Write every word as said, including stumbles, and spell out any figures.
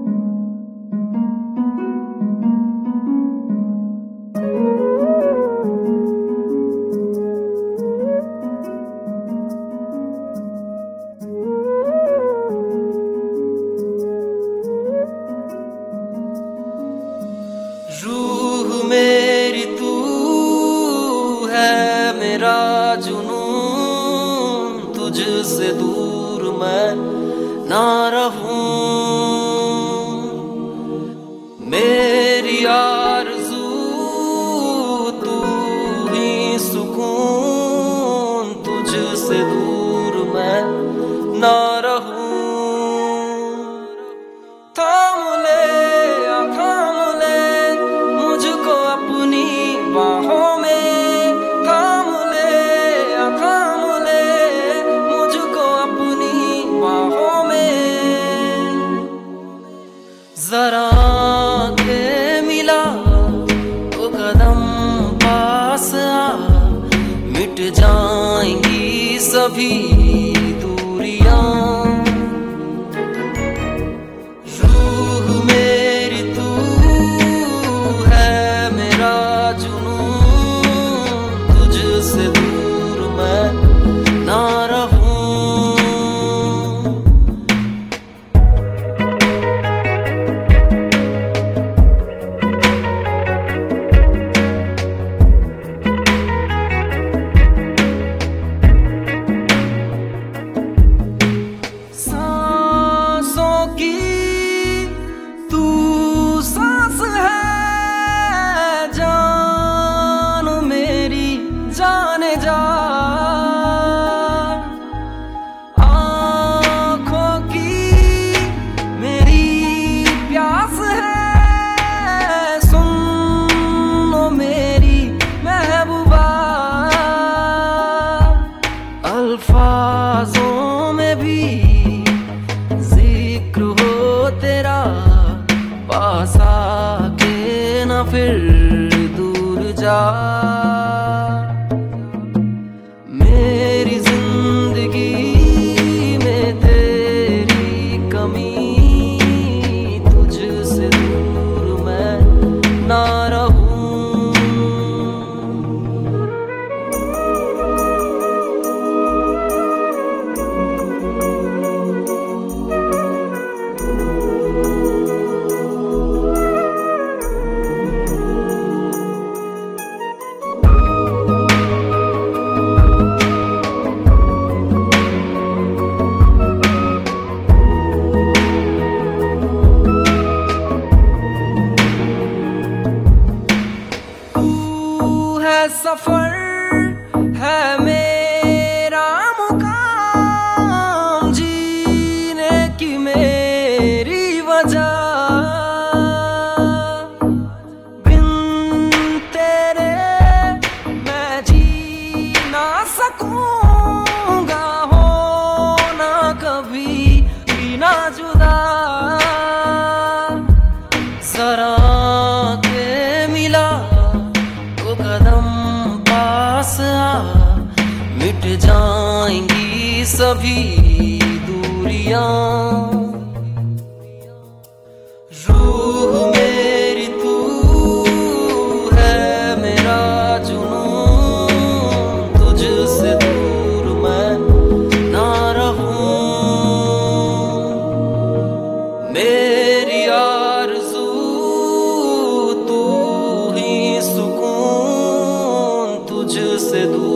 रूह मेरी तू है मेरा जुनून, तुझसे दूर मैं ना रहूं। मेरी आरज़ू तू ही सुकून, तुझसे दूर मैं ना रहूं। थाम ले या थाम ले मुझको अपनी बाहों में, थाम ले या थाम ले मुझको अपनी बाहों में। जरा के मिला तो कदम पास आ, मिट जाएंगी सभी दूरियां। रूह मेरी तू है मेरा जुनून, तुझसे दूर मैं ना रहूं। सांसों की तू सांस है, जान मेरी जाने जा। आँखों की मेरी प्यास है, सुन लो मेरी महबूबा। अल्फाजों में भी जिक्र हो तेरा, पास आके ना फिर दूर जा। मेरी जिंदगी में तेरी कमी, तुझसे दूर मैं ना रहूं। सफर है मेरा मुकाम, जीने की मेरी वजह। बिन तेरे मैं जी ना सकूंगा, होना कभी भी ना जुदा। जरा के मिला तो कदम पास आ, मिट जाएंगी सभी दूरियां। रूह मेरी तू है मेरा जुनून, तुझसे दूर मैं ना रहूं। मेरी आरज़ू तू ही सुकून, तुझसे दूर